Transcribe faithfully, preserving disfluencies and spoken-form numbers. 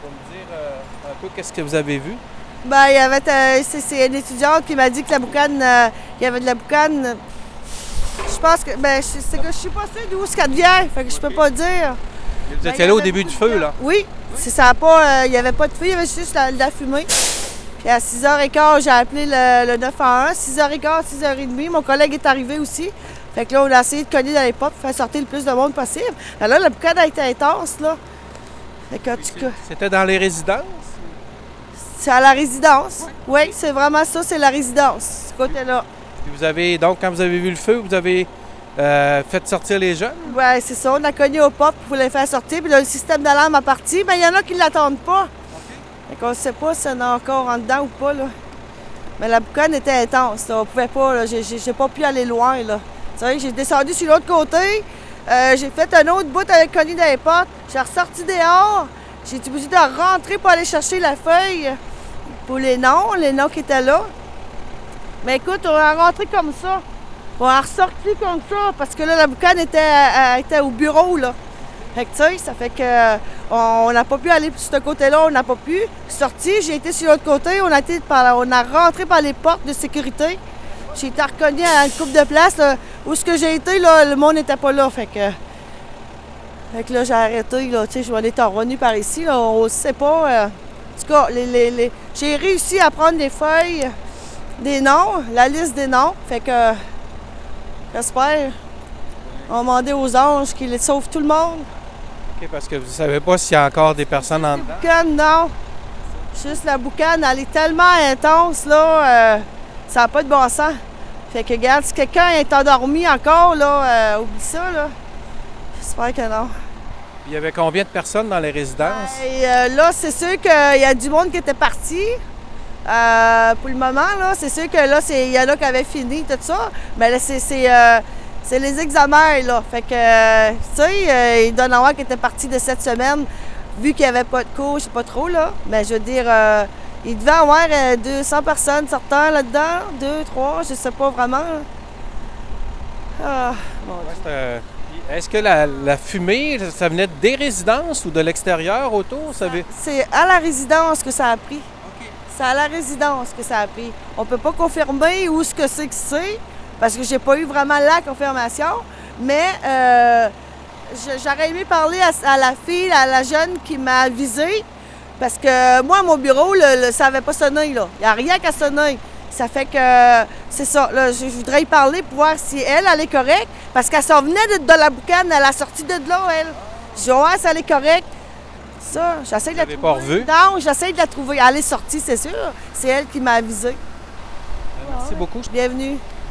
pour me dire euh, un peu qu'est-ce que vous avez vu? Ben, il y avait. euh, c'est, c'est une étudiante qui m'a dit que la boucane. euh, qu'il y avait de la boucane. Je pense que. Ben, je- c'est que je suis pas sûre d'où ce qu'elle vient. Fait que je peux pas dire. Vous Ben, étiez il y là au avait début du beaucoup de feu, gens. là? Oui. C'est ça a pas. euh, Il y avait pas de feu, il y avait juste la, de la fumée. Puis à six heures quinze, j'ai appelé le, le neuf un un. six heures quinze, six heures trente, mon collègue est arrivé aussi. Fait que là, on a essayé de cogner dans les portes pour faire sortir le plus de monde possible. Ben là, la boucane a été intense, là. Fait que, en tout cas, C'était dans les résidences? c'est à la résidence. Oui, c'est vraiment ça, c'est la résidence, ce côté-là. Puis vous avez, donc, quand vous avez vu le feu, vous avez euh, fait sortir les jeunes? Oui, c'est ça. On a cogné aux portes pour les faire sortir. Puis là, le système d'alarme a parti. Mais il y en a qui ne l'attendent pas. Fait qu'on ne sait pas si on est encore en dedans ou pas, là. Mais la boucane était intense, là. On pouvait pas, là. J'ai, j'ai, j'ai pas pu aller loin, là. Tu sais, j'ai descendu sur l'autre côté. Euh, j'ai fait un autre bout avec cogné dans les portes. J'ai ressorti dehors. J'ai été obligée de rentrer pour aller chercher la feuille pour les noms, les noms qui étaient là. Mais écoute, on a rentré comme ça. On a ressorti comme ça parce que là, la boucane était, euh, était au bureau, là. Fait que, tu sais, ça fait que euh, on n'a pas pu aller sur ce côté-là, on n'a pas pu. Sorti, j'ai été sur l'autre côté, on a, été par, on a rentré par les portes de sécurité. J'ai été reconnue à une coupe de place. Là, où ce que j'ai été, là, le monde n'était pas là. Fait que, fait que là, j'ai arrêté, là, tu sais, je m'en étais revenue par ici, là, on ne sait pas. euh, en tout cas, les, les, les- j'ai réussi à prendre des feuilles, des noms, la liste des noms. Fait que, j'espère, on va demander aux anges qu'ils sauvent tout le monde. OK, parce que vous ne savez pas s'il y a encore des personnes en dedans. Boucane, non. Juste la boucane, elle est tellement intense, là, euh, ça n'a pas de bon sens. Fait que, regarde, si quelqu'un est endormi encore, là, euh, oublie ça, là. J'espère que non. Il y avait combien de personnes dans les résidences? Et euh, là, c'est sûr qu'il y a du monde qui était parti. Euh, pour le moment, là, c'est sûr que là, c'est- il y en a qui avaient fini, tout ça. Mais là, c'est, c'est, euh, c'est les examens, là. Fait que, euh, tu sais, euh, il doit en avoir qui étaient partis de cette semaine, vu qu'il n'y avait pas de cours, je sais pas trop, là. Mais je veux dire, euh, il devait y avoir euh, deux cents personnes sortant là-dedans, deux, trois, je sais pas vraiment. là. Ah, mon Dieu. Ouais, c'est, euh, Est-ce que la, la fumée, ça venait des résidences ou de l'extérieur autour? Ça veut- C'est à la résidence que ça a pris. C'est à la résidence que ça a pris. On peut pas confirmer où ce que c'est que c'est, parce que j'ai pas eu vraiment la confirmation, mais euh, je- j'aurais aimé parler à, à la fille, à la jeune qui m'a avisé, parce que moi, mon bureau, le, le- ça n'avait pas sonné, là. Il n'y a rien qu'à sonner. Ça fait que, c'est ça, là, je, je voudrais y parler pour voir si elle, elle est correcte, parce qu'elle s'en venait de, de la boucane, elle a sorti de là, elle. Je dis, ouais, ça, elle est correcte. Ça, j'essaie de la l'avez trouver. pas revue? Non, j'essaie de la trouver. Elle est sortie, c'est sûr. C'est elle qui m'a avisé. Merci beaucoup. Bienvenue.